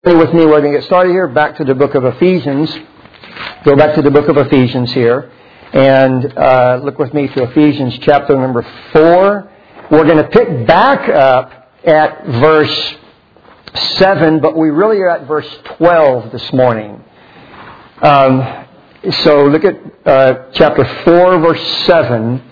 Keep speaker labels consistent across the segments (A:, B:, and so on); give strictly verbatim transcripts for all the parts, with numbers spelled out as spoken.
A: With me, we're going to get started here. Back to the book of Ephesians. Go back to the book of Ephesians here. And uh, look with me to Ephesians chapter number four. We're going to pick back up at verse seven, but we really are at verse twelve this morning. Um, so look at uh, chapter four, verse seven.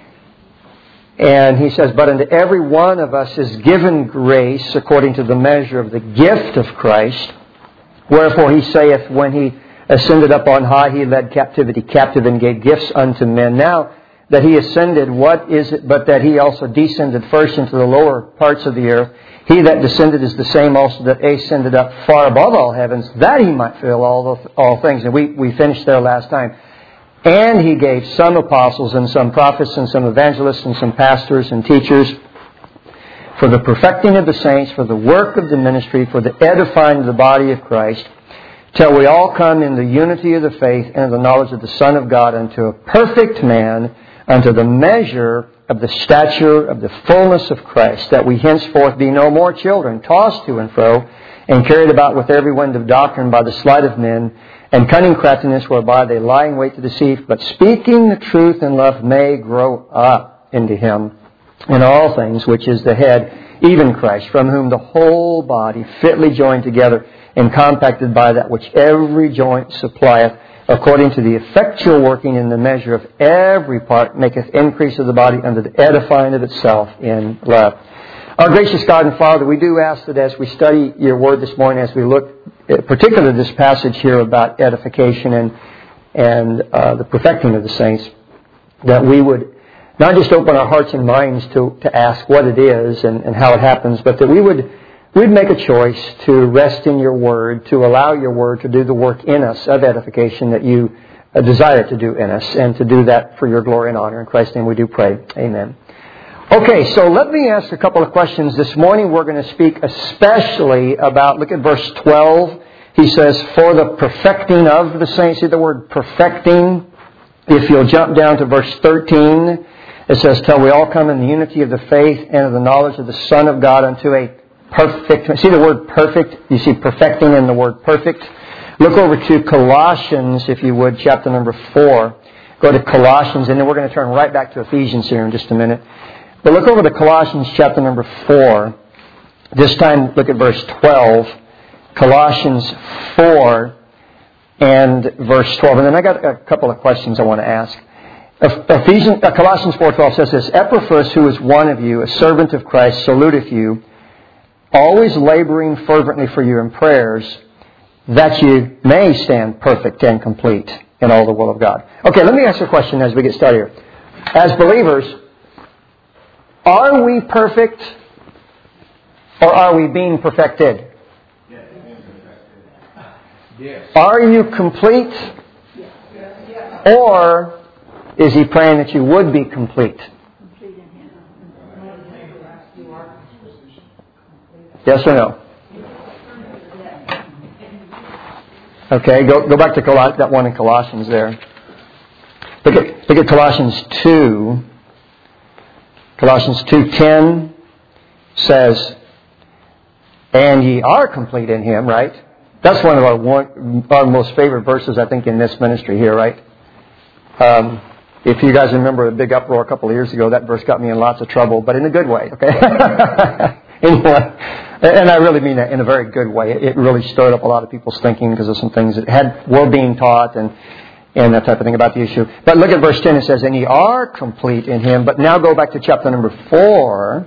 A: And he says, "But unto every one of us is given grace according to the measure of the gift of Christ. Wherefore he saith, when he ascended up on high, he led captivity captive and gave gifts unto men. Now that he ascended, what is it but that he also descended first into the lower parts of the earth? He that descended is the same also that ascended up far above all heavens, that he might fill all the, all things." And we, we finished there last time. "And he gave some apostles and some prophets and some evangelists and some pastors and teachers for the perfecting of the saints, for the work of the ministry, for the edifying of the body of Christ, till we all come in the unity of the faith and of the knowledge of the Son of God, unto a perfect man, unto the measure of the stature of the fullness of Christ, that we henceforth be no more children, tossed to and fro, and carried about with every wind of doctrine by the sleight of men, and cunning craftiness, whereby they lie in wait to deceive, but speaking the truth in love may grow up into him in all things, which is the head, even Christ, from whom the whole body, fitly joined together and compacted by that which every joint supplieth, according to the effectual working in the measure of every part, maketh increase of the body unto the edifying of itself in love." Our gracious God and Father, we do ask that as we study your word this morning, as we look particularly this passage here about edification and and uh, the perfecting of the saints, that we would not just open our hearts and minds to, to ask what it is and, and how it happens, but that we would we'd make a choice to rest in your word, to allow your word to do the work in us of edification that you uh, desire to do in us, and to do that for your glory and honor. In Christ's name we do pray. Amen. Okay, so let me ask a couple of questions. This morning we're going to speak especially about, look at verse twelve. He says, "For the perfecting of the saints." See the word perfecting? If you'll jump down to verse thirteen, it says, "Till we all come in the unity of the faith and of the knowledge of the Son of God, unto a perfect." See the word perfect? You see perfecting in the word perfect. Look over to Colossians, if you would, chapter number four. Go to Colossians, and then we're going to turn right back to Ephesians here in just a minute. But look over to Colossians chapter number four. This time look at verse twelve. Colossians four and verse twelve. And then I got a couple of questions I want to ask. Ephesians, uh, Colossians four twelve says this, "Epaphras, who is one of you, a servant of Christ, saluteth you, always laboring fervently for you in prayers, that you may stand perfect and complete in all the will of God." Okay, let me ask you a question as we get started here. As believers, are we perfect, or are we being perfected? Yes. Are you complete, or is he praying that you would be complete? Yes or no? Okay, go go back to Col- that one in Colossians there. Look at, look at Colossians two. Colossians two ten says, "And ye are complete in him," right? That's one of our one, our most favorite verses, I think, in this ministry here, right? Um, if you guys remember the big uproar a couple of years ago, that verse got me in lots of trouble, but in a good way, okay? Anyway, and I really mean that in a very good way. It really stirred up a lot of people's thinking because of some things that had were being taught and and that type of thing about the issue. But look at verse ten. It says, "And ye are complete in him." But now go back to chapter number four,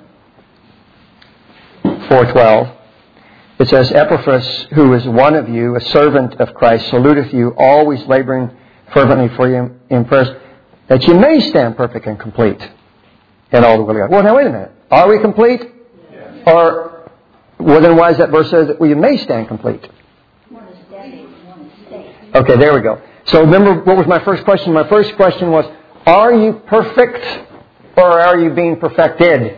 A: four twelve. It says, "Epaphras, who is one of you, a servant of Christ, saluteth you, always laboring fervently for you in prayers, that you may stand perfect and complete in all the will of God." Well, now wait a minute. Are we complete? Yes. Or, well, then why does that verse say that we may stand complete? Okay, there we go. So remember, what was my first question? My first question was, are you perfect, or are you being perfected?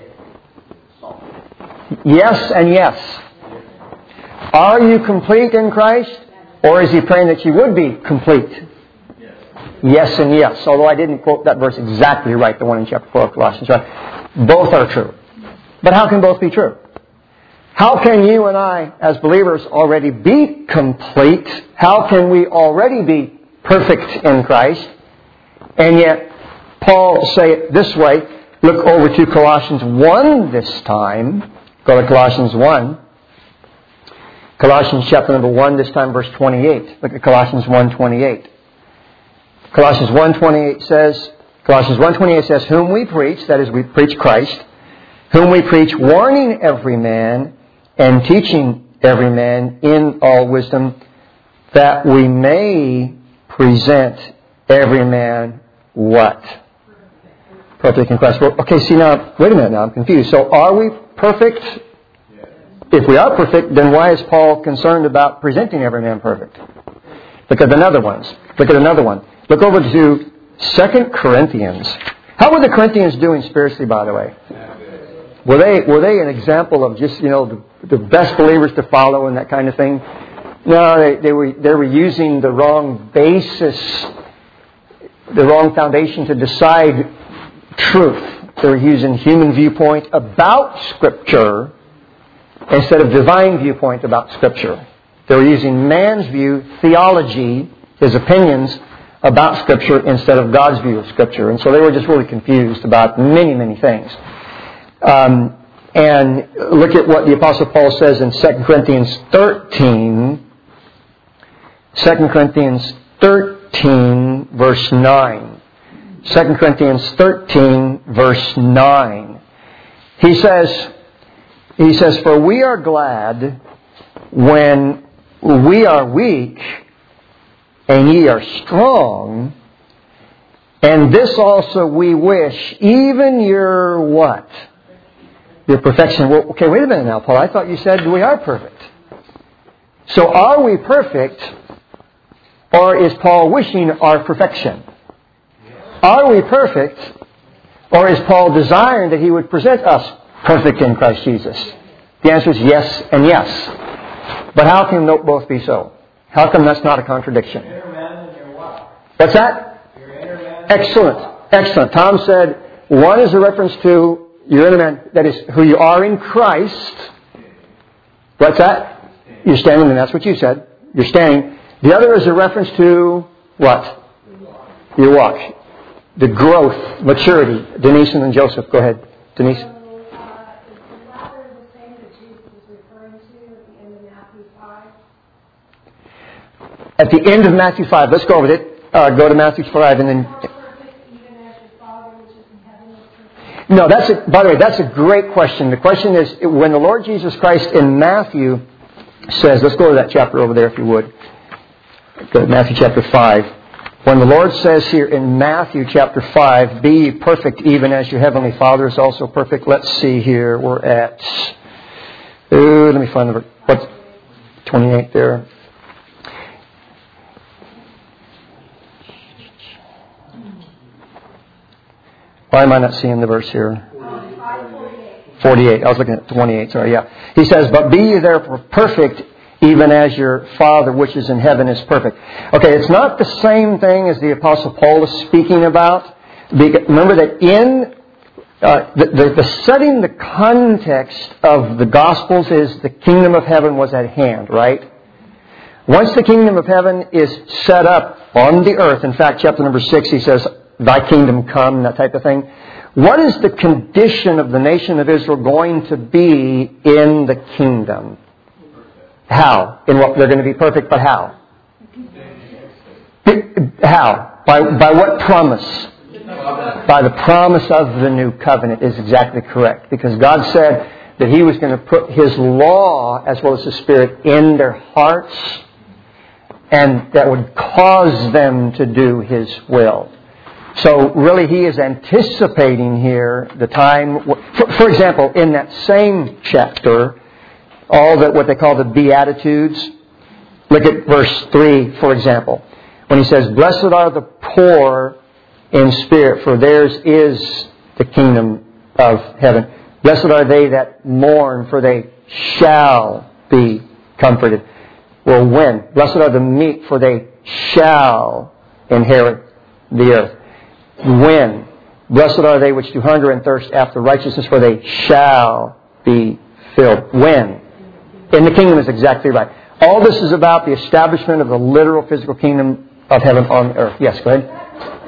A: Yes and yes. Are you complete in Christ, or is he praying that you would be complete? Yes. Yes and yes. Although I didn't quote that verse exactly right, the one in chapter four of Colossians. Right? Both are true. But how can both be true? How can you and I, as believers, already be complete? How can we already be perfect in Christ? And yet, Paul say it this way. Look over to Colossians one this time. Go to Colossians one. Colossians chapter number one, this time verse twenty-eight. Look at Colossians one twenty-eight. Colossians one twenty-eight says, Colossians one twenty-eight says, whom we preach, that is, we preach Christ, whom we preach, warning every man and teaching every man in all wisdom, that we may present every man what? Perfect in Christ. Well, okay, see now, wait a minute now, I'm confused. So are we perfect? If we are perfect, then why is Paul concerned about presenting every man perfect? Look at another one. Look at another one. Look over to Second Corinthians. How were the Corinthians doing spiritually, by the way? Were they were they an example of just, you know, the, the best believers to follow and that kind of thing? No, they, they were they were using the wrong basis, the wrong foundation to decide truth. They were using human viewpoint about Scripture instead of divine viewpoint about Scripture. They were using man's view, theology, his opinions about Scripture instead of God's view of Scripture. And so they were just really confused about many, many things. Um, and look at what the Apostle Paul says in Second Corinthians thirteen. Second Corinthians thirteen, verse nine. Second Corinthians thirteen, verse nine. He says, he says, for we are glad when we are weak and ye are strong, and this also we wish, even your what? Your perfection. Well, okay, wait a minute now, Paul. I thought you said we are perfect. So are we perfect, or is Paul wishing our perfection? Are we perfect, or is Paul desiring that he would present us perfect in Christ Jesus? The answer is yes and yes. But how can both be so? How come that's not a contradiction? What's that? Excellent. Excellent. Tom said one is a reference to your inner man, that is, who you are in Christ. What's that? You're standing, and that's what you said. You're standing. The other is a reference to what? Your walk. The growth, maturity. Denise and then Joseph. Go ahead. Denise.
B: So, uh, is the latter the same that Jesus was referring to at the end of Matthew five?
A: At the end of Matthew five. Let's go over it. Uh, go to Matthew five and then... No, that's a, by the way, that's a great question. The question is, when the Lord Jesus Christ in Matthew says, let's go to that chapter over there if you would. Go to Matthew chapter five. When the Lord says here in Matthew chapter five, be ye perfect even as your heavenly Father is also perfect. Let's see here. We're at, ooh, let me find the, what's twenty-eight there. Why am I not seeing the verse here? forty-eight. I was looking at twenty-eight. Sorry, yeah. He says, but be ye therefore perfect, even as your Father which is in heaven is perfect. Okay, it's not the same thing as the Apostle Paul is speaking about. Remember that in uh, the, the, the setting, the context of the Gospels is the kingdom of heaven was at hand, right? Once the kingdom of heaven is set up on the earth, in fact, chapter number six, he says, thy kingdom come, that type of thing. What is the condition of the nation of Israel going to be in the kingdom? How? In what they're going to be perfect, but how? How? By, by what promise? By the promise of the new covenant is exactly correct. Because God said that He was going to put His law as well as His Spirit in their hearts, and that would cause them to do His will. So really He is anticipating here the time, for, for example, in that same chapter, all that what they call the Beatitudes. Look at verse three, for example. When He says, blessed are the poor in spirit, for theirs is the kingdom of heaven. Blessed are they that mourn, for they shall be comforted. Well, when? Blessed are the meek, for they shall inherit the earth. When? Blessed are they which do hunger and thirst after righteousness, for they shall be filled. When? In the kingdom is exactly right. All this is about the establishment of the literal physical kingdom of heaven on earth. Yes, go ahead.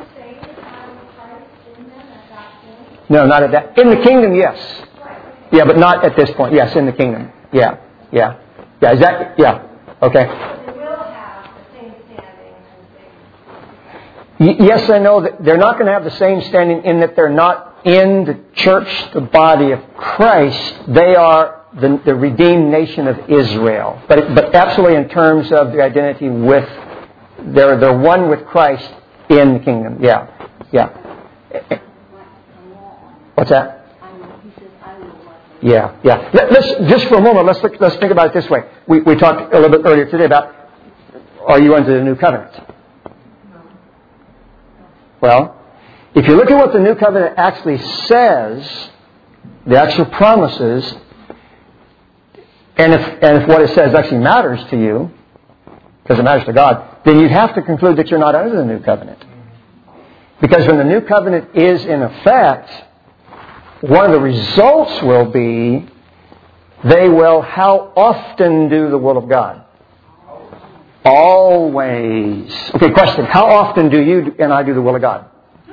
A: No, not at that. In the kingdom, yes. Yeah, but not at this point. Yes, in the kingdom. Yeah, yeah. Yeah, is that, yeah. Okay.
B: They will have the same standing as they...
A: Yes, I know that they're not going to have the same standing in that they're not in the church, the body of Christ. They are the, the redeemed nation of Israel. But but absolutely in terms of the identity with, they're, they're one with Christ in the kingdom. Yeah, yeah. What's that? Yeah, yeah. Let, let's just for a moment. Let's look, let's think about it this way. We we talked a little bit earlier today about, are you under the new covenant? Well, if you look at what the new covenant actually says, the actual promises, and if and if what it says actually matters to you, because it matters to God, then you'd have to conclude that you're not under the new covenant. Because when the new covenant is in effect, one of the results will be they will how often do the will of God? Always. Okay, question. How often do you and I do the will of God?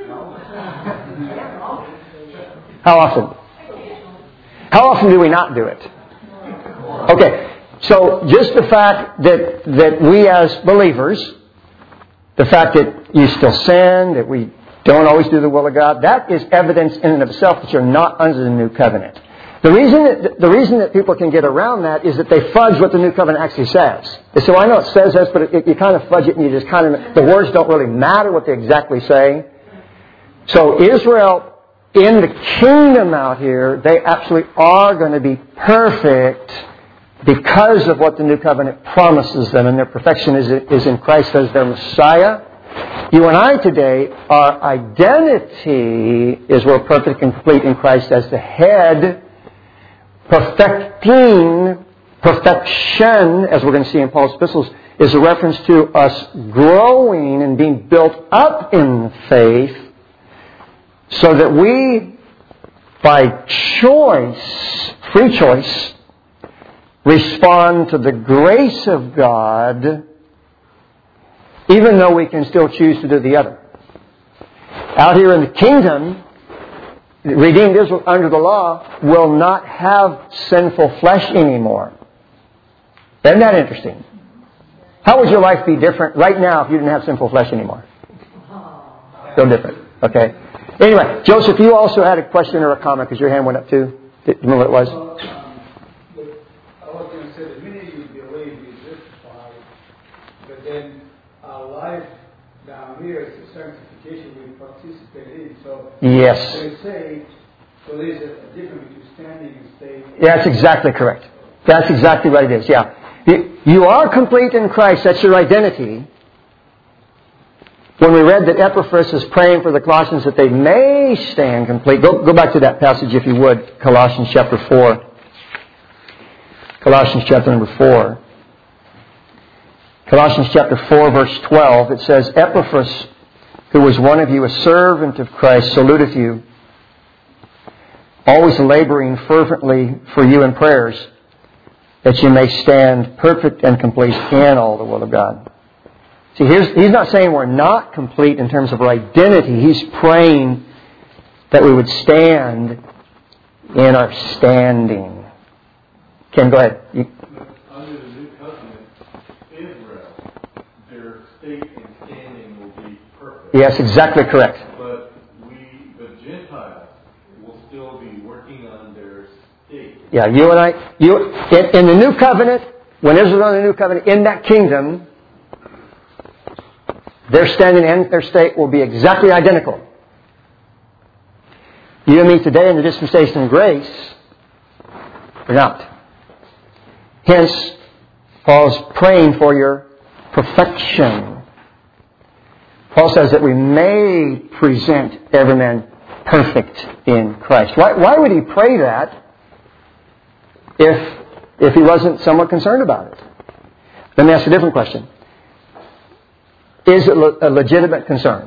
A: How often? How often do we not do it? Okay, so just the fact that, that we as believers, the fact that you still sin, that we don't always do the will of God, that is evidence in and of itself that you're not under the new covenant. The reason that the reason that people can get around that is that they fudge what the new covenant actually says. They say, well, I know it says this, but it, it, you kind of fudge it and you just kind of, the words don't really matter what they exactly say. So Israel, in the kingdom out here, they absolutely are going to be perfect because of what the new covenant promises them, and their perfection is, is in Christ as their Messiah. You and I today, our identity is we're perfect and complete in Christ as the head. Perfecting, perfection, as we're going to see in Paul's epistles, is a reference to us growing and being built up in faith so that we, by choice, free choice, respond to the grace of God, even though we can still choose to do the other. Out here in the kingdom, redeemed Israel under the law will not have sinful flesh anymore. Isn't that interesting? How would your life be different right now if you didn't have sinful flesh anymore? So different. Okay. Anyway, Joseph, you also had a question or a comment because your hand went up too. Do you remember what it was?
C: I was going to say the minute you believe you justified, but then our life down here is the sanctification we participate in. So
A: yes.
C: They say, so there's a difference between standing and staying.
A: Yeah, that's exactly correct. That's exactly what it is. Yeah, you, you are complete in Christ. That's your identity. When we read that Epaphras is praying for the Colossians that they may stand complete, go go back to that passage if you would, Colossians chapter four. Colossians chapter number four. Colossians chapter four, verse twelve, it says, Epaphras, who was one of you, a servant of Christ, saluteth you, always laboring fervently for you in prayers, that you may stand perfect and complete in all the will of God. See, here's, he's not saying we're not complete in terms of our identity. He's praying that we would stand in our standing. Ken, go ahead. You,
D: Under the New Covenant, Israel, their state and standing will be perfect.
A: yes, exactly correct.
D: But we, the Gentiles, will still be working on their state.
A: Yeah, you and I, you in, in the New Covenant, when Israel's on the New Covenant, in that kingdom, their standing and their state will be exactly identical. You and me today in the dispensation of grace, we're not. Hence, Paul's praying for your perfection. Paul says that we may present every man perfect in Christ. Why, why would he pray that if, if he wasn't somewhat concerned about it? Let me ask a different question. Is it a legitimate concern?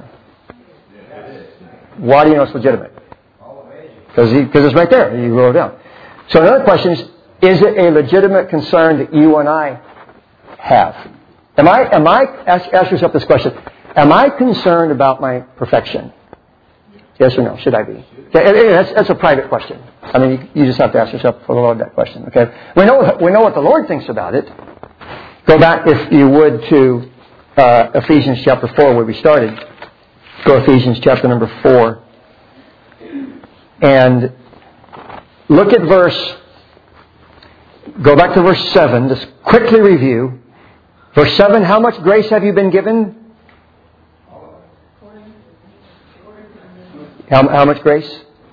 A: Why do you know it's legitimate? Because because it's right there. You wrote it down. So another question is, is it a legitimate concern that you and I have? Am I, am I, ask, ask yourself this question. Am I concerned about my perfection? Yes or no? Should I be? Okay, that's, that's a private question. I mean, you, you just have to ask yourself for the Lord that question. Okay, we know we know what the Lord thinks about it. Go back, if you would, to uh, Ephesians chapter four, where we started. Go Ephesians chapter number four, and look at verse. Go back to verse seven. Just quickly review verse seven. How much grace have you been given? How, how much grace?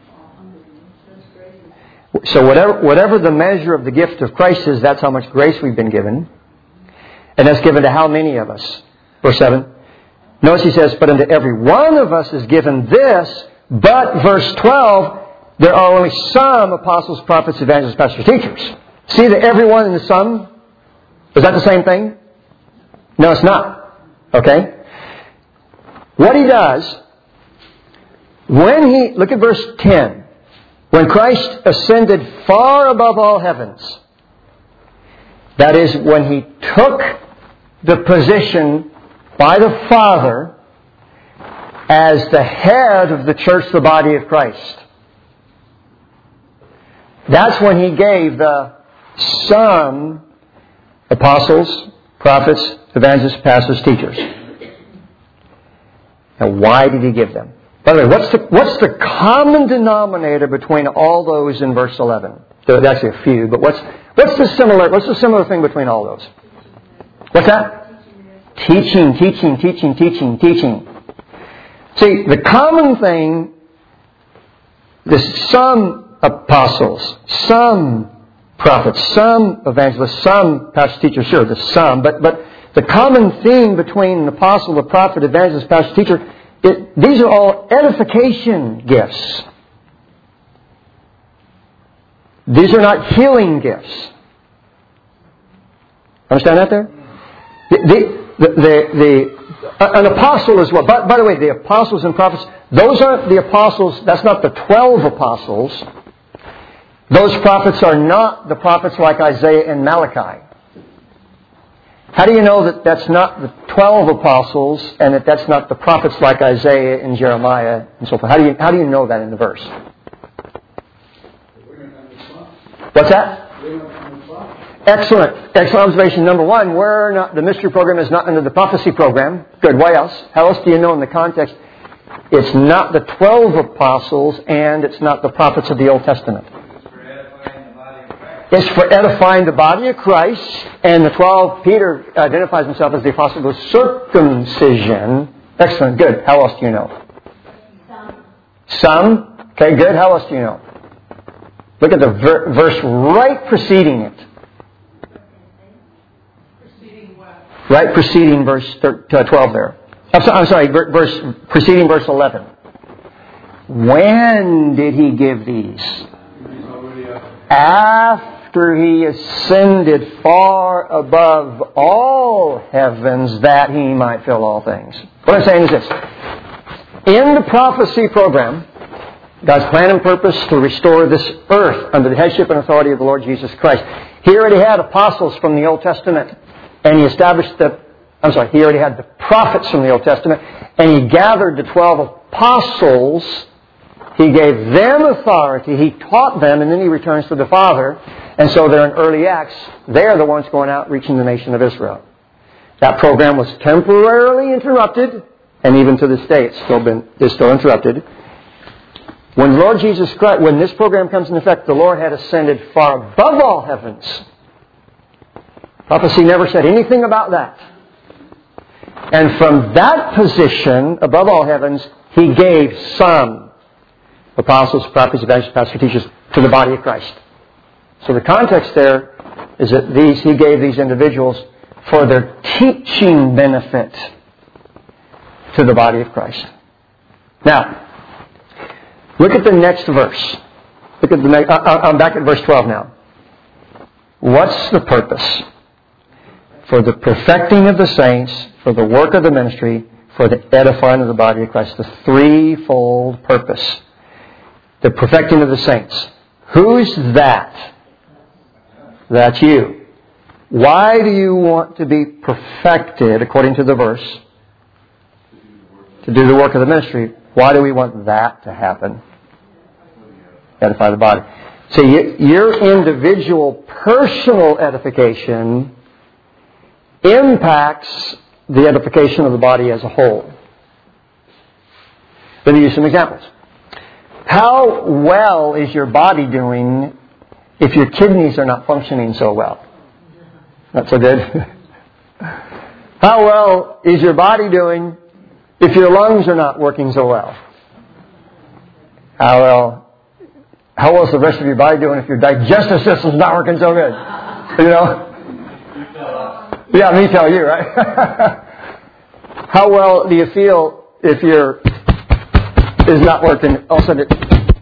A: So whatever, whatever the measure of the gift of Christ is, that's how much grace we've been given. And that's given to how many of us? Verse seven. Notice he says, but unto every one of us is given this, but verse twelve, there are only some apostles, prophets, evangelists, pastors, teachers. See the everyone and the some? Is that the same thing? No, it's not. Okay? What he does, when he, look at verse ten. When Christ ascended far above all heavens, that is, when He took the position by the Father as the head of the church, the body of Christ. That's when He gave the some apostles, prophets, evangelists, pastors, teachers. Now, why did He give them? By the way, what's the, what's the common denominator between all those in verse eleven? There's actually a few, but what's what's the similar what's the similar thing between all those? What's that? Teaching, teaching, teaching, teaching, teaching. See, the common thing, there's some apostles, some prophets, some evangelists, some pastor teachers, sure, there's some, but but the common theme between an apostle, a prophet, evangelist, pastor, teacher, It, these are all edification gifts. These are not healing gifts. Understand that there? The, the, the, the, an apostle is what? By, by the way, the apostles and prophets, those aren't the apostles, that's not the twelve apostles. Those prophets are not the prophets like Isaiah and Malachi. How do you know that that's not the twelve apostles and that that's not the prophets like Isaiah and Jeremiah and so forth? How do you, how do you know that in the verse? What's that? Excellent. Excellent observation. Number one, we're not, the mystery program is not under the prophecy program. Good. Why else? How else do you know in the context? It's not the twelve apostles and it's not the prophets of the Old Testament. It's for edifying the body of Christ, and the twelve, Peter identifies himself as the apostle of circumcision. Excellent, good. How else do you know? Some. Some? Okay, good. How else do you know? Look at the ver- verse right preceding it.
B: Preceding what?
A: Right preceding verse twelve there. I'm, so, I'm sorry, verse preceding verse eleven. When did He give these? After He ascended far above all heavens that He might fill all things. What I'm saying is this. In the prophecy program, God's plan and purpose to restore this earth under the headship and authority of the Lord Jesus Christ. He already had apostles from the Old Testament, and He established the, I'm sorry, He already had the prophets from the Old Testament, and He gathered the twelve apostles. He gave them authority, He taught them, and then He returns to the Father. And so they're in early Acts. They're the ones going out reaching the nation of Israel. That program was temporarily interrupted, and even to this day it's still been is still interrupted. When Lord Jesus Christ, when this program comes into effect, the Lord had ascended far above all heavens. Prophecy never said anything about that. And from that position, above all heavens, He gave some apostles, prophets, evangelists, pastors, teachers to the body of Christ. So the context there is that these He gave these individuals for their teaching benefit to the body of Christ. Now, look at the next verse. Look at the next. I'm back at verse twelve now. What's the purpose? For the perfecting of the saints, for the work of the ministry, for the edifying of the body of Christ. The threefold purpose. The perfecting of the saints. Who's that? That's you. Why do you want to be perfected, according to the verse? To do the work of the ministry. Why do we want that to happen? Edify the body. So your individual personal edification impacts the edification of the body as a whole. Let me use some examples. How well is your body doing if your kidneys are not functioning so well? Not so good. How well is your body doing if your lungs are not working so well? How well, how well is the rest of your body doing if your digestive system's not working so good? You know? Yeah, me tell you, right? How well do you feel if your is not working? All of a sudden, it,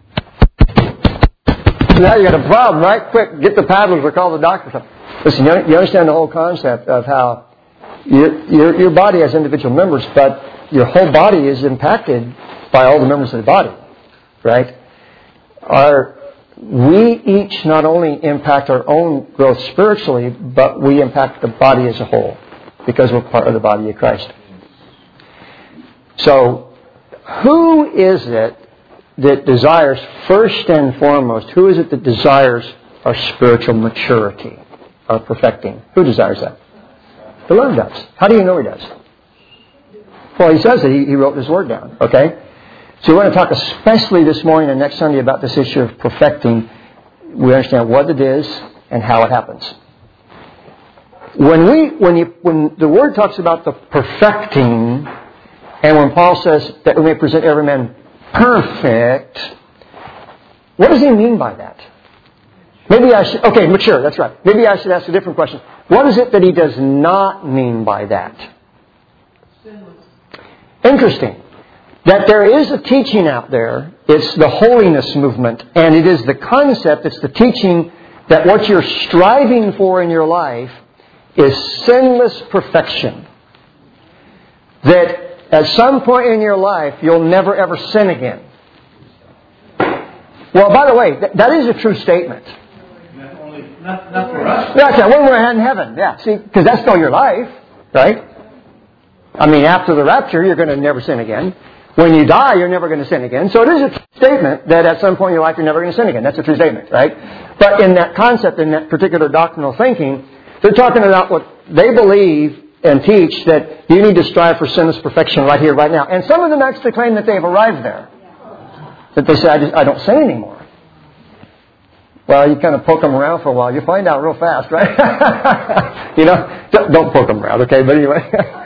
A: now you got a problem, right? Quick, get the paddlers or call the doctor. Listen, you understand the whole concept of how your, your, your body has individual members, but your whole body is impacted by all the members of the body, right? Our, we each not only impact our own growth spiritually, but we impact the body as a whole because we're part of the body of Christ. So, who is it that desires, first and foremost, who is it that desires our spiritual maturity? Or perfecting. Who desires that? The Lord does. How do you know He does? Well, He says that He, he wrote His Word down. Okay? So we're going to talk especially this morning and next Sunday about this issue of perfecting. We understand what it is and how it happens. When we, when you, when the Word talks about the perfecting, and when Paul says that we may present every man perfect, what does He mean by that? Maybe I should, okay, mature, that's right. Maybe I should ask a different question. What is it that He does not mean by that? Sinless. Interesting. That there is a teaching out there. It's the holiness movement. And it is the concept, it's the teaching that what you're striving for in your life is sinless perfection. That at some point in your life, you'll never ever sin again. Well, by the way, that, that is a true statement.
D: Not, not for us.
A: That's yeah, when we're in heaven. Yeah, see, because that's still your life, right? I mean, after the rapture, you're going to never sin again. When you die, you're never going to sin again. So it is a true statement that at some point in your life, you're never going to sin again. That's a true statement, right? But in that concept, in that particular doctrinal thinking, they're talking about what they believe and teach, that you need to strive for sinless perfection right here, right now. And some of them actually claim that they've arrived there. That they say, I, just, I don't sin anymore. Well, you kind of poke them around for a while. You find out real fast, right? You know, don't, don't poke them around, okay? But anyway.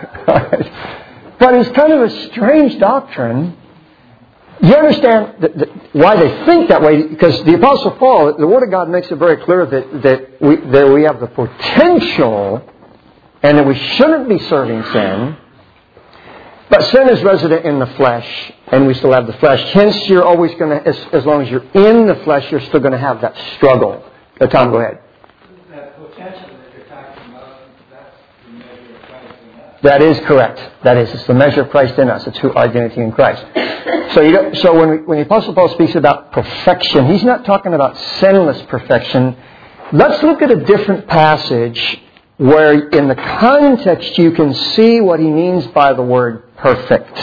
A: But it's kind of a strange doctrine. You understand that, that why they think that way? Because the Apostle Paul, the Word of God makes it very clear that, that, we, that we have the potential and that we shouldn't be serving sin. But sin is resident in the flesh, and we still have the flesh. Hence, you're always going to, as, as long as you're in the flesh, you're still going to have that struggle. Uh, Tom, go ahead.
C: That potential that you're talking about, that's the measure of Christ in us.
A: That is correct. That is. It's the measure of Christ in us. It's who our identity in Christ. So, you don't, so when, we, when the Apostle Paul speaks about perfection, he's not talking about sinless perfection. Let's look at a different passage where in the context you can see what he means by the word perfect.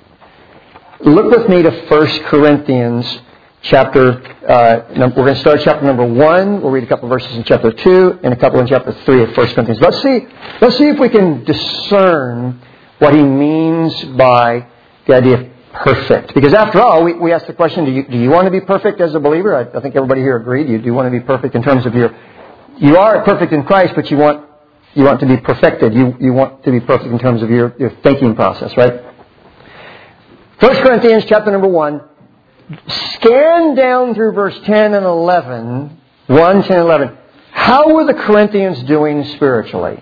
A: Look with me to First Corinthians chapter, uh, we're going to start chapter number one. We'll read a couple of verses in chapter two and a couple in chapter three of First Corinthians. Let's see, let's see if we can discern what he means by the idea of perfect. Because after all, we, we asked the question, do you, do you want to be perfect as a believer? I, I think everybody here agreed. You do want to be perfect in terms of your, you are perfect in Christ, but you want You want to be perfected. You, you want to be perfect in terms of your, your thinking process, right? First Corinthians chapter number one. Scan down through verse ten and eleven. one, ten, eleven. How were the Corinthians doing spiritually?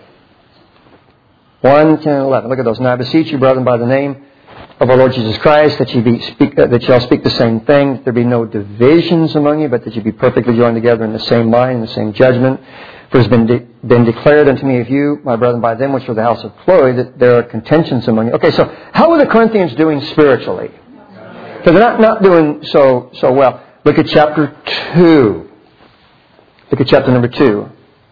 A: one, ten, and eleven. Look at those. Now I beseech you, brethren, by the name of our Lord Jesus Christ, that ye be speak, uh, that ye all speak the same thing, that there be no divisions among you, but that ye be perfectly joined together in the same mind and the same judgment. For it has been, de- been declared unto me of you, my brethren, by them which are the house of Chloe, that there are contentions among you. Okay, so how are the Corinthians doing spiritually? Because they're not, not doing so so well. Look at chapter two. Look at chapter number two.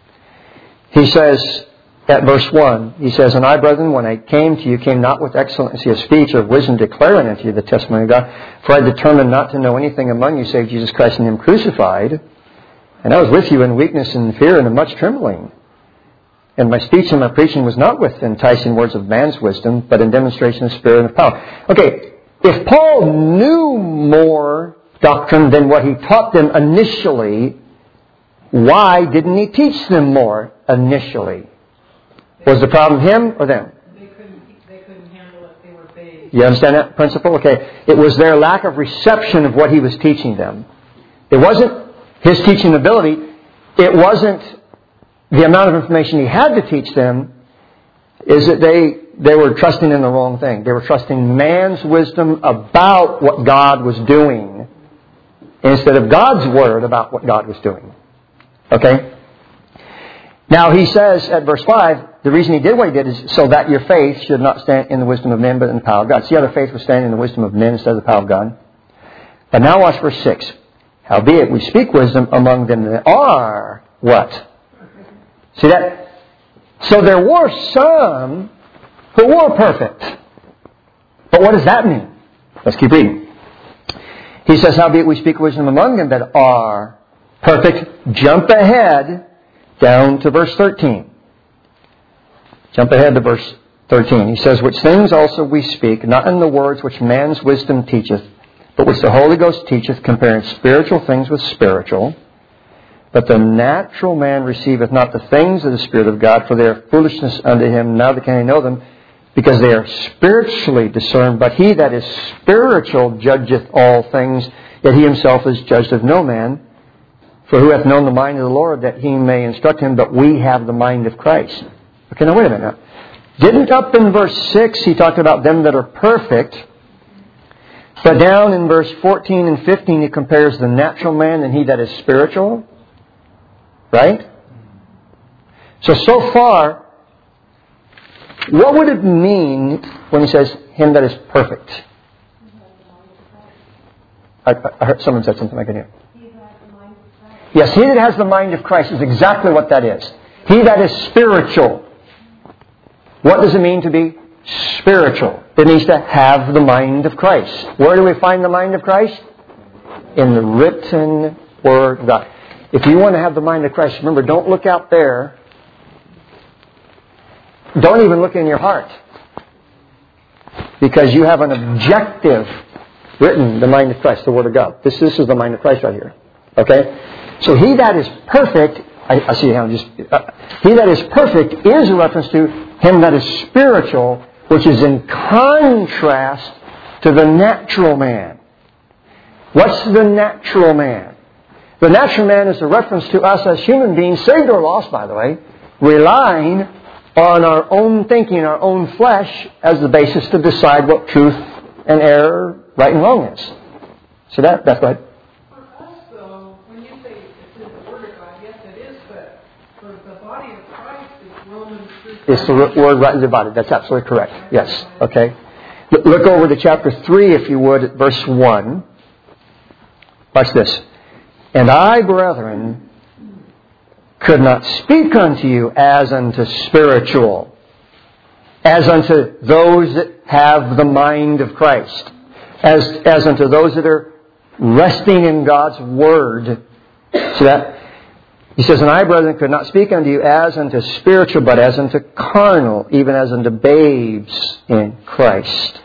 A: he says at verse one, he says, "And I, brethren, when I came to you, came not with excellency of speech or of wisdom, declaring unto you the testimony of God. For I determined not to know anything among you save Jesus Christ and Him crucified. And I was with you in weakness and fear and in much trembling. And my speech and my preaching was not with enticing words of man's wisdom, but in demonstration of spirit and of power." Okay, if Paul knew more doctrine than what he taught them initially, why didn't he teach them more initially? Was the problem him or them?
E: They couldn't, they couldn't handle it. They were babes.
A: You understand that principle? Okay. It was their lack of reception of what he was teaching them. It wasn't his teaching ability. It wasn't the amount of information he had to teach them. Is that they, they were trusting in the wrong thing. They were trusting man's wisdom about what God was doing instead of God's word about what God was doing. Okay? Now he says at verse five, the reason he did what he did is so that your faith should not stand in the wisdom of men, but in the power of God. See how their faith was standing in the wisdom of men instead of the power of God? But now watch verse six. "Howbeit we speak wisdom among them that are" what? See that? So there were some who were perfect. But what does that mean? Let's keep reading. He says, "Howbeit we speak wisdom among them that are perfect." Jump ahead down to verse thirteen. Jump ahead to verse thirteen. He says, "Which things also we speak, not in the words which man's wisdom teacheth, but which the Holy Ghost teacheth, comparing spiritual things with spiritual. But the natural man receiveth not the things of the Spirit of God, for they are foolishness unto him, neither can he know them, because they are spiritually discerned. But he that is spiritual judgeth all things, yet he himself is judged of no man. For who hath known the mind of the Lord, that he may instruct him? But we have the mind of Christ." Okay, now wait a minute now. Didn't up in verse six he talked about them that are perfect? But down in verse fourteen and fifteen he compares the natural man and he that is spiritual. Right? So, so far, what would it mean when he says, "him that is perfect"? I, I heard someone said something I can hear. Yes, he that has the mind of Christ is exactly what that is. He that is spiritual. What does it mean to be spiritual? It means to have the mind of Christ. Where do we find the mind of Christ? In the written Word of God. If you want to have the mind of Christ, remember, don't look out there. Don't even look in your heart. Because you have an objective written, the mind of Christ, the Word of God. This, this is the mind of Christ right here. Okay? So he that is perfect, I, I see how just, uh, he that is perfect is a reference to him that is spiritual, which is in contrast to the natural man. What's the natural man? The natural man is a reference to us as human beings, saved or lost, by the way, relying on our own thinking, our own flesh, as the basis to decide what truth and error, right and wrong is. So that, that's right.
E: For us, though, when you say it's in the Word of God, yes, it is, but for the body of Christ, it's Romans three.
A: It's the word rightly divided. That's absolutely correct. Yes. Okay. Look over to chapter three, if you would, at verse one. Watch this. "And I, brethren, could not speak unto you as unto spiritual, as unto those that have the mind of Christ, as, as unto those that are resting in God's Word." See that? He says, "And I, brethren, could not speak unto you as unto spiritual, but as unto carnal, even as unto babes in Christ.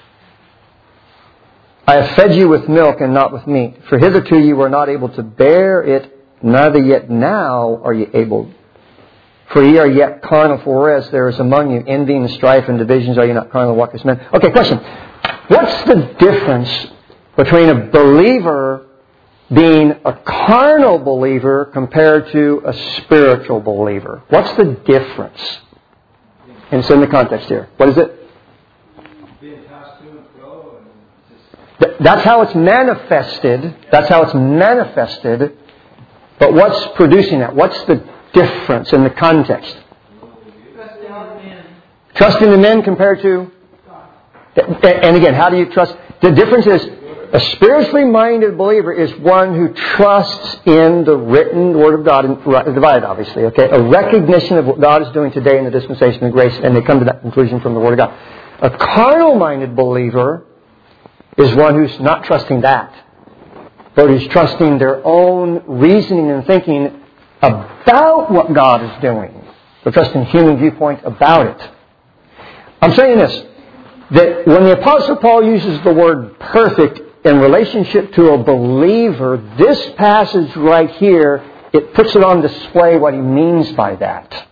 A: I have fed you with milk and not with meat, for hitherto you were not able to bear it, neither yet now are ye able. For ye are yet carnal, for whereas there is among you envying, strife, and divisions, are ye not carnal, walk as men?" Okay, question. What's the difference between a believer being a carnal believer compared to a spiritual believer? What's the difference? And it's in the context here. What is it?
C: Being passed to and fro and just...
A: Th- That's how it's manifested. That's how it's manifested. But what's producing that? What's the difference in the context?
E: Trusting in men.
A: Trusting in men compared to... And again, how do you trust? The difference is A spiritually minded believer is one who trusts in the written Word of God, and divided obviously, okay? A recognition of what God is doing today in the dispensation of grace, and they come to that conclusion from the Word of God. A carnal-minded believer is one who's not trusting that, but who's trusting their own reasoning and thinking about what God is doing. They're trusting human viewpoint about it. I'm saying this, that when the Apostle Paul uses the word perfect in relationship to a believer, this passage right here, it puts it on display what he means by that.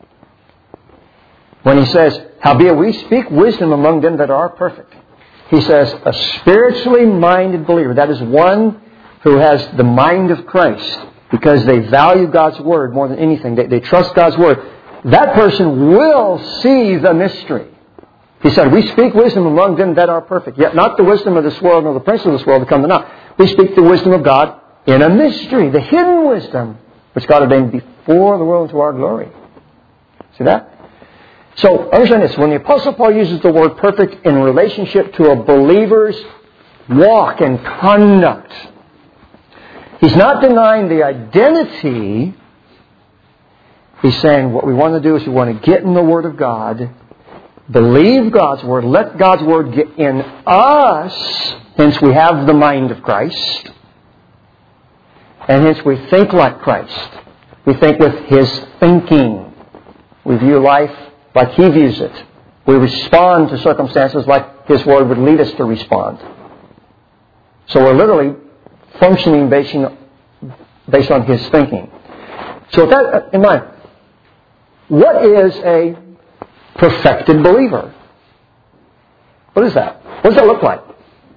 A: When he says, howbeit we speak wisdom among them that are perfect. He says, a spiritually minded believer, that is one who has the mind of Christ, because they value God's Word more than anything. They, they trust God's Word. That person will see the mystery. He said, we speak wisdom among them that are perfect, yet not the wisdom of this world nor the prince of this world to come to naught. We speak the wisdom of God in a mystery, the hidden wisdom, which God ordained before the world to our glory. See that? So, understand this. When the Apostle Paul uses the word perfect in relationship to a believer's walk and conduct, he's not denying the identity. He's saying what we want to do is we want to get in the Word of God, believe God's Word, let God's Word get in us, hence we have the mind of Christ, and hence we think like Christ. We think with His thinking. We view life like He views it. We respond to circumstances like His Word would lead us to respond. So we're literally functioning based on, based on His thinking. So with that in mind, what is a perfected believer? What is that? What does that look like?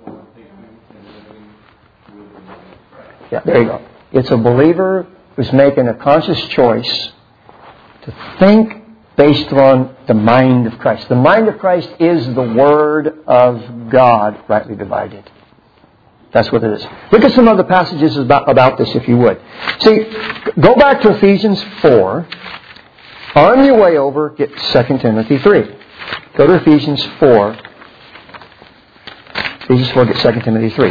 A: Yeah, there you go. It's a believer who's making a conscious choice to think based on the mind of Christ. The mind of Christ is the Word of God, rightly divided. That's what it is. Look at some other passages about, about this, if you would. See, go back to Ephesians four. On your way over, get Second Timothy three. Go to Ephesians four. Ephesians four, get Second Timothy three.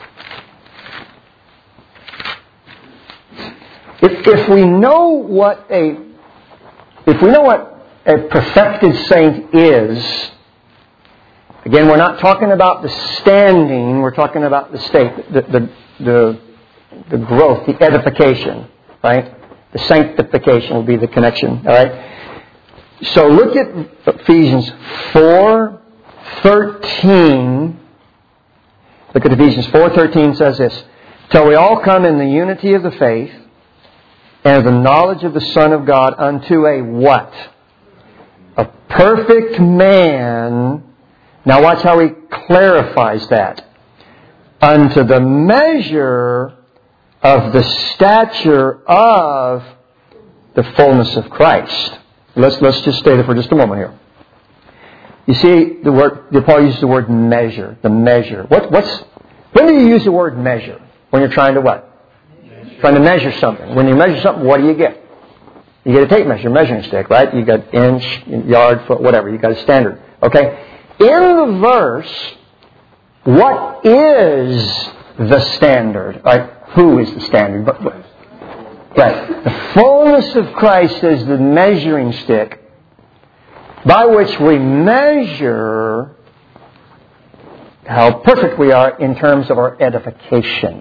A: If, if we know what a if we know what a perfected saint is, again, we're not talking about the standing, we're talking about the state, the the the, the growth, the edification, right? The sanctification will be the connection, all right? So look at Ephesians four thirteen. Look at Ephesians four thirteen says this, till we all come in the unity of the faith and of the knowledge of the Son of God unto a what? A perfect man. Now watch how he clarifies that. Unto the measure of the stature of the fullness of Christ. Let's let's just stay there for just a moment here. You see, the word the Paul uses the word measure. The measure. What what's when do you use the word measure? When you're trying to what? Measure. Trying to measure something. When you measure something, what do you get? You get a tape measure, measuring stick, right? You got inch, yard, foot, whatever. You got a standard. Okay? In the verse, what is the standard? Right? Who is the standard? But, but, right. The fullness of Christ is the measuring stick by which we measure how perfect we are in terms of our edification.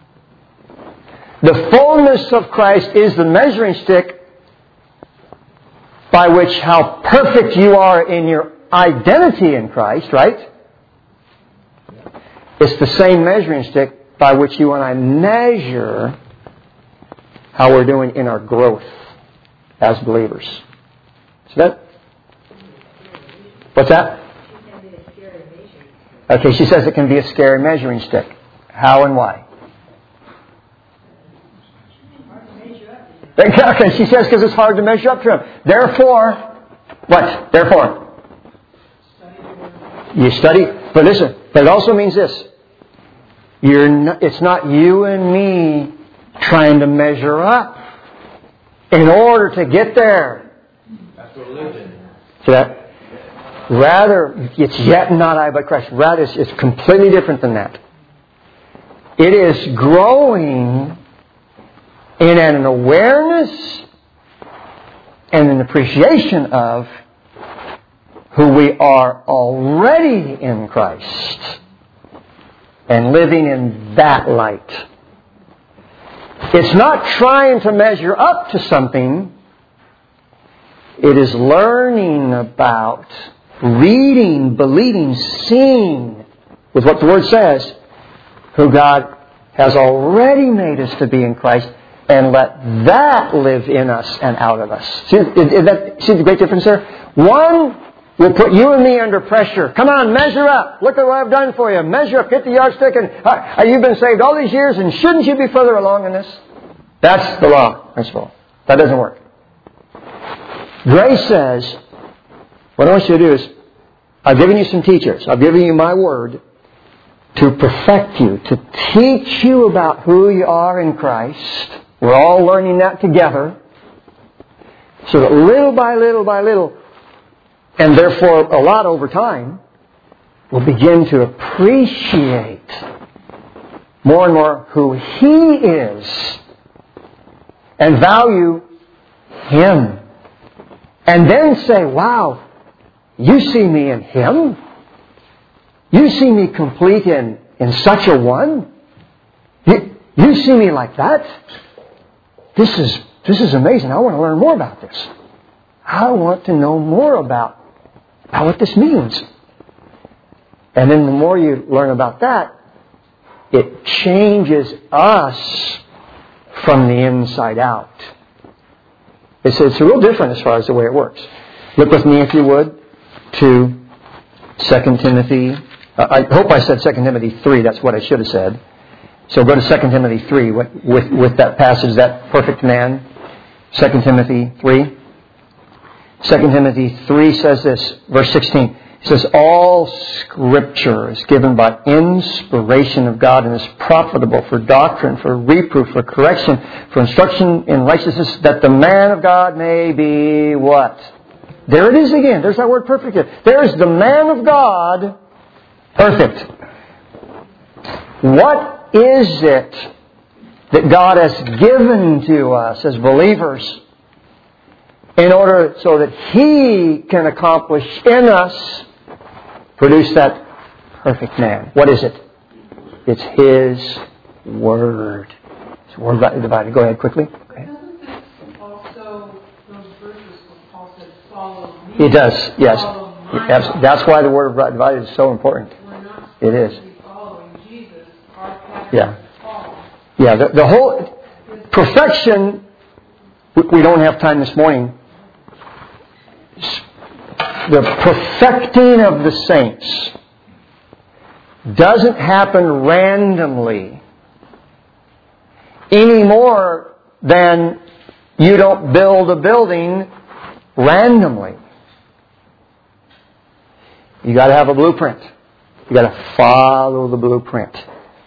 A: The fullness of Christ is the measuring stick by which how perfect you are in your identity in Christ, right? It's the same measuring stick by which you and I measure how we're doing in our growth as believers. See that? What's that? Okay, she says it can be a scary measuring stick. How and why? Okay, she says because it's hard to measure up to Him. Therefore, what? Therefore, you study. But listen, but it also means this. You're not, it's not you and me trying to measure up in order to get there.
D: That's religion.
A: See that? Rather, it's yet not I but Christ. Rather, it's, it's completely different than that. It is growing in an awareness and an appreciation of who we are already in Christ and living in that light. It's not trying to measure up to something. It is learning about, reading, believing, seeing with what the Word says, who God has already made us to be in Christ, and let that live in us and out of us. See, is, is that, see the great difference there? One will put you and me under pressure. Come on, measure up. Look at what I've done for you. Measure up, get the yardstick, and uh, you've been saved all these years, and shouldn't you be further along in this? That's the law principle. That doesn't work. Grace says, what I want you to do is, I've given you some teachers. I've given you my Word to perfect you, to teach you about who you are in Christ. We're all learning that together. So that little by little by little, and therefore a lot over time, we'll begin to appreciate more and more who He is and value Him. And then say, wow, you see me in Him? You see me complete in, in such a one? You, you see me like that? This is, this is amazing. I want to learn more about this. I want to know more about, about what this means. And then the more you learn about that, it changes us from the inside out. It's, it's real different as far as the way it works. Look with me, if you would, to Second Timothy. I hope I said Second Timothy three. That's what I should have said. So go to Second Timothy three with, with, with that passage, that perfect man. Second Timothy three. Second Timothy three says this, verse sixteen. It says, all Scripture is given by inspiration of God and is profitable for doctrine, for reproof, for correction, for instruction in righteousness, that the man of God may be what? There it is again. There's that word perfect again. There is the man of God, perfect. What is it that God has given to us as believers in order so that He can accomplish in us, produce that perfect man? What is it? It's His Word. His Word divided. Go ahead quickly. Go ahead.
E: Doesn't this also, those verses where Paul said, follow me?
A: It does, yes.
E: Follow my
A: That's,
E: God.
A: that's why the Word of God divided is so important.
E: We're not
A: It is.
E: supposed to be following Jesus. Our path
A: Yeah.
E: is Paul.
A: Yeah, the, the whole perfection, we, we don't have time this morning. The perfecting of the saints doesn't happen randomly any more than you don't build a building randomly. You got to have a blueprint. You got to follow the blueprint.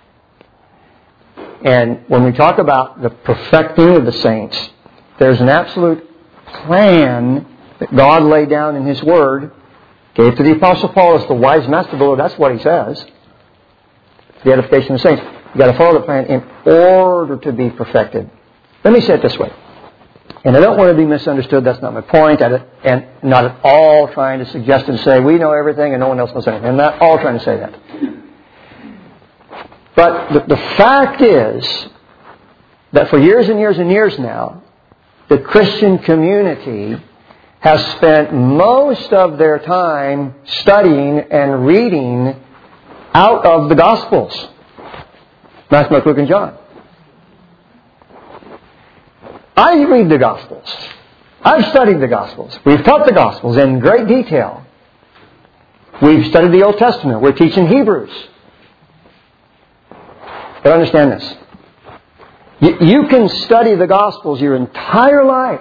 A: And when we talk about the perfecting of the saints, there's an absolute plan that God laid down in His Word, gave to the Apostle Paul as the wise master builder. That's what he says. The edification of the saints. You've got to follow the plan in order to be perfected. Let me say it this way. And I don't want to be misunderstood. That's not my point. And not at all trying to suggest and say, we know everything and no one else knows anything. I'm not at all trying to say that. But the, the fact is that for years and years and years now, the Christian community has spent most of their time studying and reading out of the Gospels. Matthew, Mark, Luke, and John. I read the Gospels. I've studied the Gospels. We've taught the Gospels in great detail. We've studied the Old Testament. We're teaching Hebrews. But understand this. You, you can study the Gospels your entire life.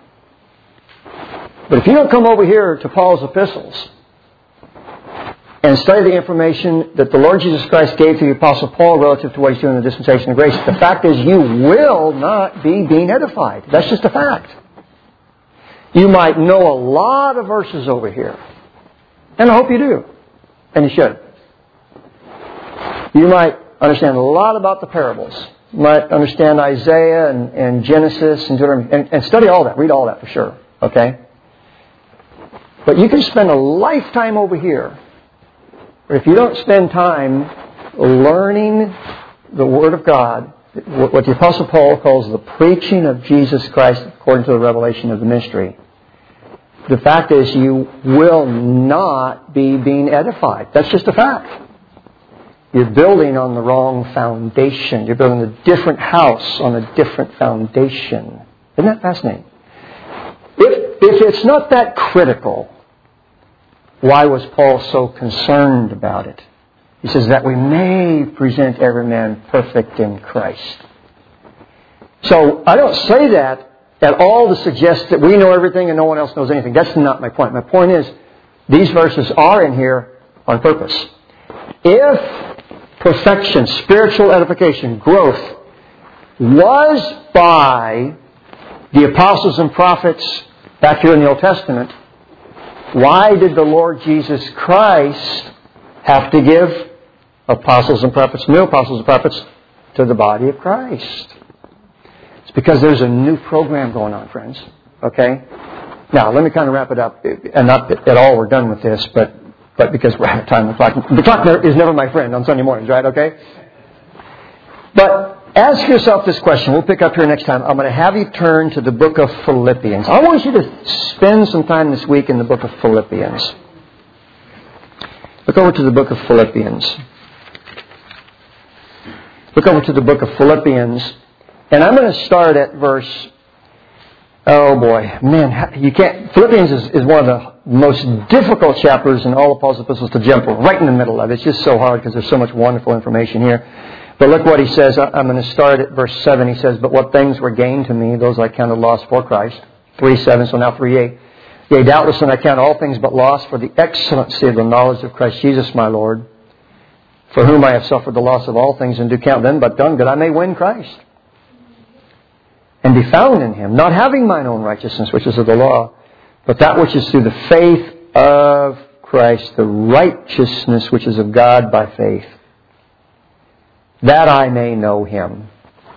A: But if you don't come over here to Paul's epistles and study the information that the Lord Jesus Christ gave to the Apostle Paul relative to what He's doing in the dispensation of grace, the fact is you will not be being edified. That's just a fact. You might know a lot of verses over here. And I hope you do. And you should. You might understand a lot about the parables. You might understand Isaiah and, and Genesis and, and, and study all that. Read all that for sure. Okay? But you can spend a lifetime over here. But if you don't spend time learning the Word of God, what the Apostle Paul calls the preaching of Jesus Christ according to the revelation of the mystery, the fact is you will not be being edified. That's just a fact. You're building on the wrong foundation. You're building a different house on a different foundation. Isn't that fascinating? If, if it's not that critical, why was Paul so concerned about it? He says that we may present every man perfect in Christ. So I don't say that at all to suggest that we know everything and no one else knows anything. That's not my point. My point is these verses are in here on purpose. If perfection, spiritual edification, growth was by the apostles and prophets back here in the Old Testament, why did the Lord Jesus Christ have to give apostles and prophets, new apostles and prophets, to the body of Christ? It's because there's a new program going on, friends. Okay? Now, let me kind of wrap it up. And not that at all we're done with this, but but because we're out of time. The clock, the clock is never my friend on Sunday mornings, right? Okay? But ask yourself this question. We'll pick up here next time. I'm going to have you turn to the book of Philippians. I want you to spend some time this week in the book of Philippians. Look over to the book of Philippians. Look over to the book of Philippians. And I'm going to start at verse... Oh boy, man, you can't... Philippians is, is one of the most difficult chapters in all the Paul's epistles to jump right in the middle of. It's just so hard because there's so much wonderful information here. But look what he says. I'm going to start at verse seven. He says, "But what things were gained to me, those I counted loss for Christ." three seven, so now three eight. "Yea, doubtless, and I count all things but loss for the excellency of the knowledge of Christ Jesus my Lord, for whom I have suffered the loss of all things, and do count them but dung, that I may win Christ, and be found in Him, not having mine own righteousness, which is of the law, but that which is through the faith of Christ, the righteousness which is of God by faith, that I may know Him."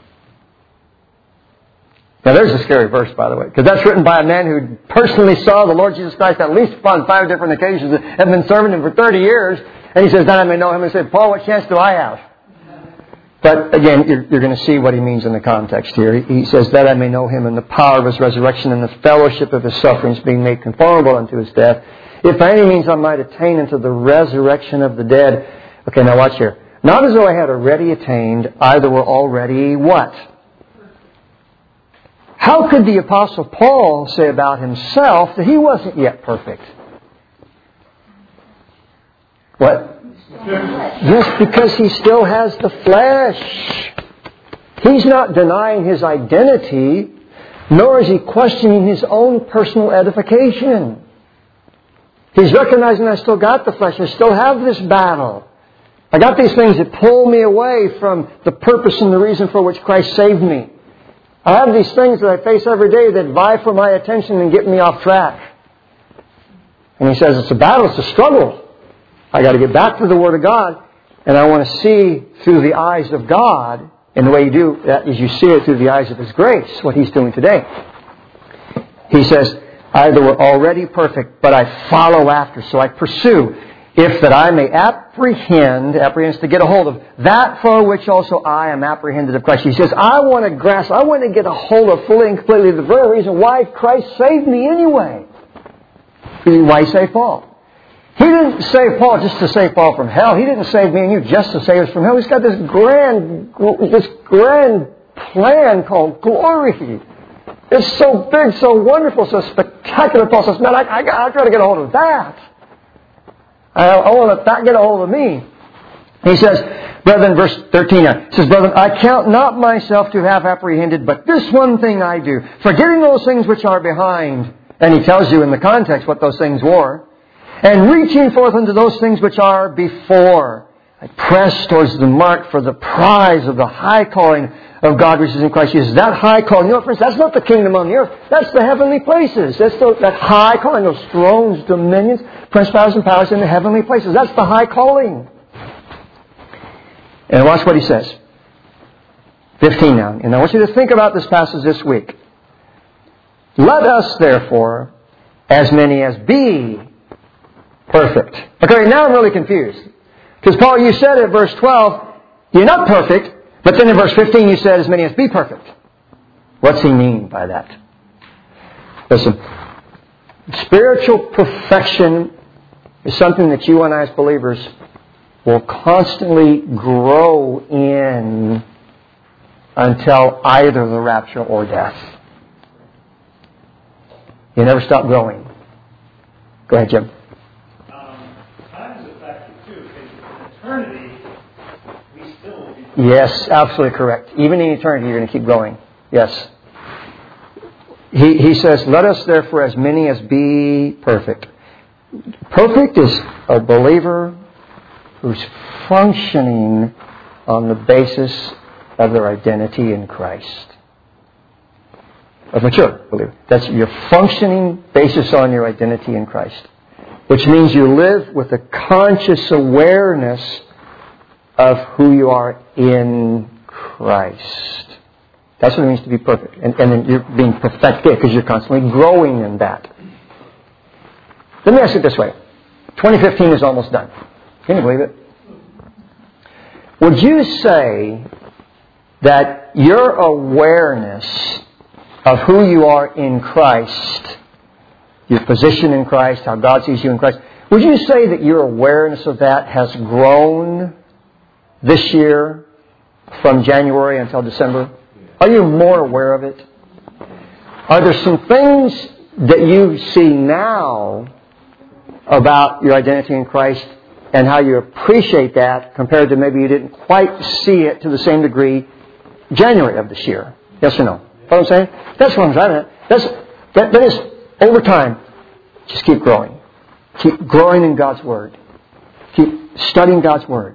A: Now there's a scary verse, by the way, because that's written by a man who personally saw the Lord Jesus Christ at least on five different occasions and have been serving Him for thirty years. And he says, "That I may know Him." And said, "Paul, what chance do I have?" But again, you're, you're going to see what he means in the context here. He says, "That I may know Him in the power of His resurrection and the fellowship of His sufferings, being made conformable unto His death, if by any means I might attain unto the resurrection of the dead." Okay, now watch here. "Not as though I had already attained, either were already" what? How could the Apostle Paul say about himself that he wasn't yet perfect? What? Yes, because he still has the flesh. He's not denying his identity, nor is he questioning his own personal edification. He's recognizing, I still got the flesh. I still have this battle. I got these things that pull me away from the purpose and the reason for which Christ saved me. I have these things that I face every day that vie for my attention and get me off track. And he says, it's a battle, it's a struggle. I got to get back to the Word of God, and I want to see through the eyes of God, and the way you do that is you see it through the eyes of His grace, what He's doing today. He says, either we're already perfect, but I follow after, so I pursue, if that I may apprehend, apprehend is to get a hold of, that for which also I am apprehended of Christ. He says, I want to grasp, I want to get a hold of fully and completely the very reason why Christ saved me anyway. Why He saved Paul? He didn't save Paul just to save Paul from hell. He didn't save me and you just to save us from hell. He's got this grand, this grand plan called glory. It's so big, so wonderful, so spectacular. Paul says, man, I, I, I got to get a hold of that. I, I want to let that get a hold of me. He says, brethren, verse thirteen, he says, brethren, I count not myself to have apprehended, but this one thing I do, forgetting those things which are behind. And he tells you in the context what those things were. And reaching forth unto those things which are before. I press towards the mark for the prize of the high calling of God which is in Christ Jesus. That high calling, you know, friends, that's not the kingdom on the earth. That's the heavenly places. That's the, that high calling, those thrones, dominions, principalities and powers in the heavenly places. That's the high calling. And watch what he says. fifteen now. And I want you to think about this passage this week. Let us, therefore, as many as be perfect. Okay, now I'm really confused. Because, Paul, you said in verse twelve, you're not perfect, but then in verse fifteen you said as many as be perfect. What's he mean by that? Listen, spiritual perfection is something that you and I as believers will constantly grow in until either the rapture or death. You never stop growing. Go ahead, Jim.
F: Um, time is a factor too, because in eternity, we still will be...
A: Yes, absolutely correct. Even in eternity, you're going to keep growing. Yes. He, he says, let us therefore as many as be perfect. Perfect is a believer who's functioning on the basis of their identity in Christ. A mature believer. That's your functioning basis on your identity in Christ. Which means you live with a conscious awareness of who you are in Christ. That's what it means to be perfect. And, and then you're being perfected because you're constantly growing in that. Let me ask it this way. twenty fifteen is almost done. Can you believe it? Would you say that your awareness of who you are in Christ, your position in Christ, how God sees you in Christ, would you say that your awareness of that has grown this year from January until December? Are you more aware of it? Are there some things that you see now about your identity in Christ and how you appreciate that compared to maybe you didn't quite see it to the same degree January of this year? Yes or no? Know what I'm saying? That's what I'm driving at. That's, that, that is, over time, just keep growing. Keep growing in God's Word. Keep studying God's Word.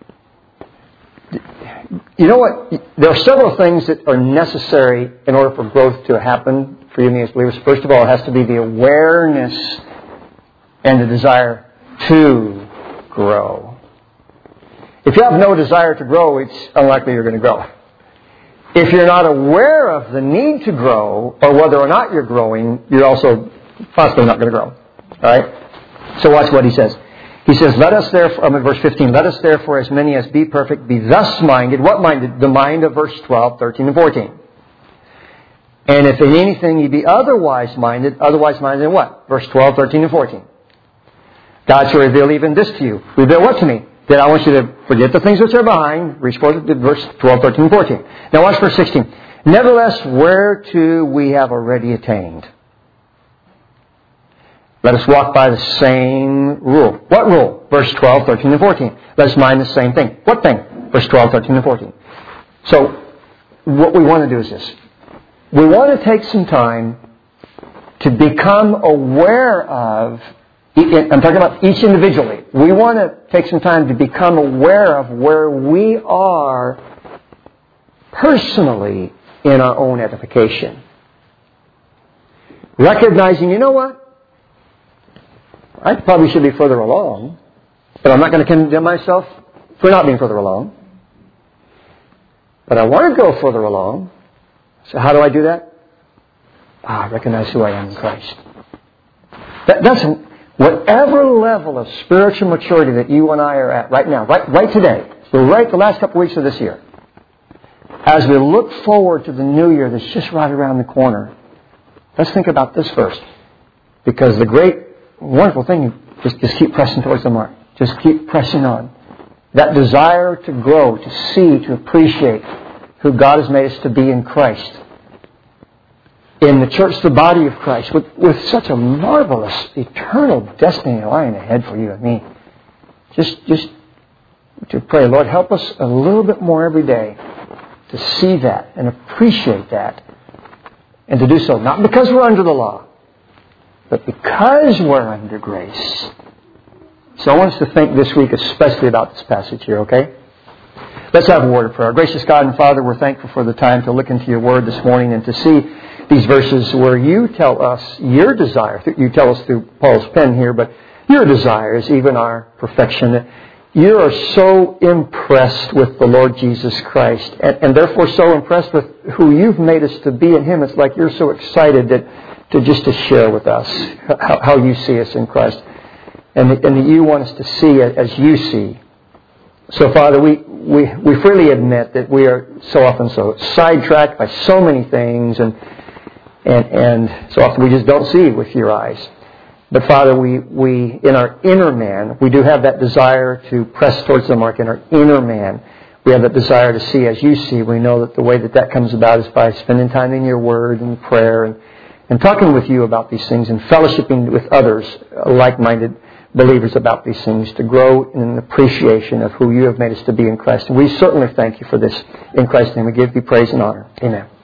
A: You know what? There are several things that are necessary in order for growth to happen for you and me as believers. First of all, it has to be the awareness and the desire to grow. If you have no desire to grow, it's unlikely you're going to grow. If you're not aware of the need to grow, or whether or not you're growing, you're also possibly not going to grow. All right? So watch what he says. He says, let us therefore, um, in verse fifteen, let us therefore as many as be perfect, be thus minded. What minded? The mind of verse twelve, thirteen, and fourteen. And if in anything ye be otherwise minded, otherwise minded in what? Verse twelve, thirteen, and fourteen. God shall reveal even this to you. Reveal what to me? That I want you to forget the things which are behind. Reach forward to verse twelve, thirteen, and fourteen. Now watch verse sixteen. Nevertheless, whereto we have already attained. Let us walk by the same rule. What rule? Verse twelve, thirteen, and fourteen. Let us mind the same thing. What thing? Verse twelve, thirteen, and fourteen. So, what we want to do is this. We want to take some time to become aware of, I'm talking about each individually. We want to take some time to become aware of where we are personally in our own edification. Recognizing, you know what? I probably should be further along, but I'm not going to condemn myself for not being further along. But I want to go further along. So how do I do that? Ah, I recognize who I am in Christ. That, that's whatever level of spiritual maturity that you and I are at right now, right, right today, so right the last couple of weeks of this year. As we look forward to the new year that's just right around the corner, let's think about this first. Because the great wonderful thing, just, just keep pressing towards the mark. Just keep pressing on. That desire to grow, to see, to appreciate who God has made us to be in Christ. In the church, the body of Christ, with, with such a marvelous, eternal destiny lying ahead for you and me. Just, just to pray, Lord, help us a little bit more every day to see that and appreciate that. And to do so, not because we're under the law, but because we're under grace. So I want us to think this week especially about this passage here, okay? Let's have a word of prayer. Gracious God and Father, we're thankful for the time to look into your word this morning and to see these verses where you tell us your desire. You tell us through Paul's pen here, but your desire is even our perfection. you are so impressed with the Lord Jesus Christ, and, and therefore so impressed with who you've made us to be in Him. It's like you're so excited that to just to share with us how, how you see us in Christ, and, and that you want us to see it as you see. So, Father, we, we, we freely admit that we are so often so sidetracked by so many things, and and and so often we just don't see with your eyes. But Father, we, we, in our inner man, we do have that desire to press towards the mark. In our inner man, we have that desire to see as you see. We know that the way that that comes about is by spending time in your word and prayer and, and talking with you about these things and fellowshipping with others, like-minded believers about these things, to grow in an appreciation of who you have made us to be in Christ. And we certainly thank you for this in Christ's name. We give you praise and honor. Amen.